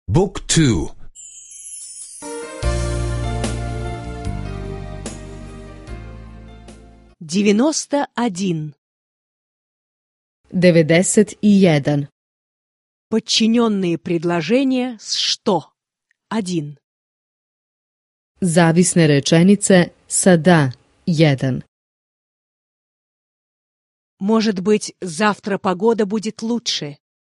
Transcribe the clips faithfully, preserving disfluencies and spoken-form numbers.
Book two. девяносто один. devedeset jedan. Подчиненные предложения с «что». один. Zavisne rečenice sa da. jedan. Может быть, завтра погода будет лучше.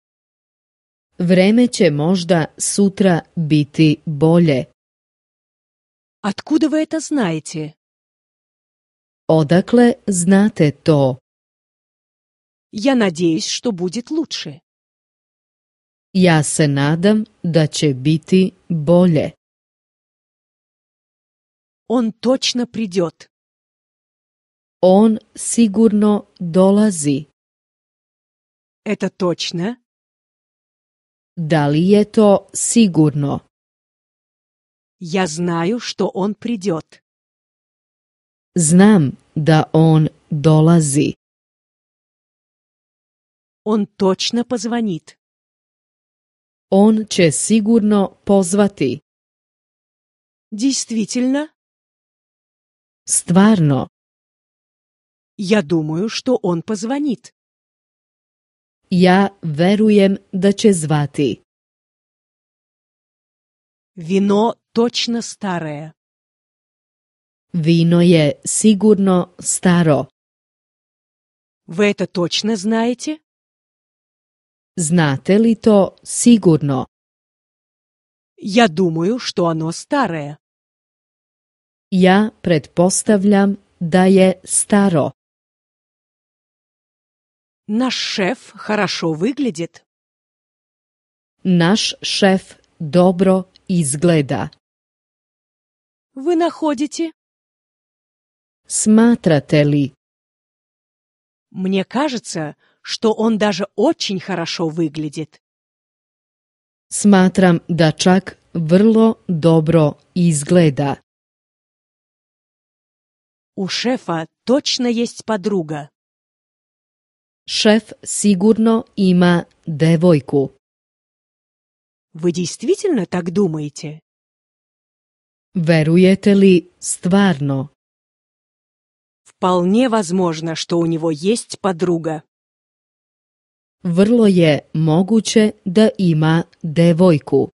Vreme će možda sutra biti bolje. Откуда вы это знаете? Odakle znate to? Я надеюсь, что будет лучше. Ja se nadam da će biti bolje. Он точно придет. On sigurno dolazi. Это точно? Da li je to sigurno? Я знаю, что он придет. Znam da on dolazi. Он точно позвонит. On će sigurno pozvati. Действительно? Stvarno, Я думаю, что он позвонит. ja verujem da će zvati. Вино точно старое. Vino je sigurno staro. Вы это точно знаете? Znate li to sigurno? Я думаю, что оно старое. Ja pretpostavljam da je staro. Наш шеф хорошо выглядит. Naš šef dobro izgleda. Вы находите? Smatrate li? Мне кажется, что он даже очень хорошо выглядит. Smatram da čak vrlo dobro izgleda. У шефа точно есть подруга. Šef sigurno ima devojku. Вы действительно так думаете? Verujete li stvarno? Вполне возможно, что у него есть подруга. Vrlo je moguće da ima devojku.